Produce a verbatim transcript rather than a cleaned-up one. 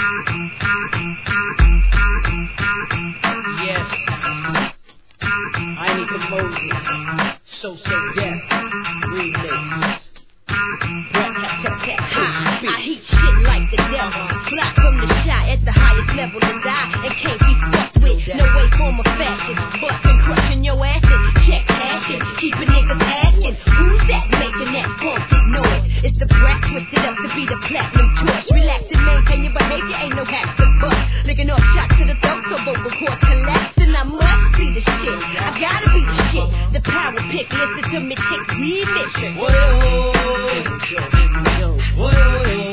Yes, I need the Moses, so so death, remix. I heat shit like the devil, fly from the shot at the highest level and die and can't be fucked with. No way, form or fashion, bustin', crushing your ass and check cashing, keeping niggas asking, who's that making that funky noise? It's the brat twisted up to be the platinum torch. Relax and maintain your behavior, ain't no hacks to bust. Licking off shots to the throat, so vocal cords collapsing. I must be the shit, I gotta be the shit. The power pick, listen to me, tick, remission. Whoa, whoa, whoa, whoa.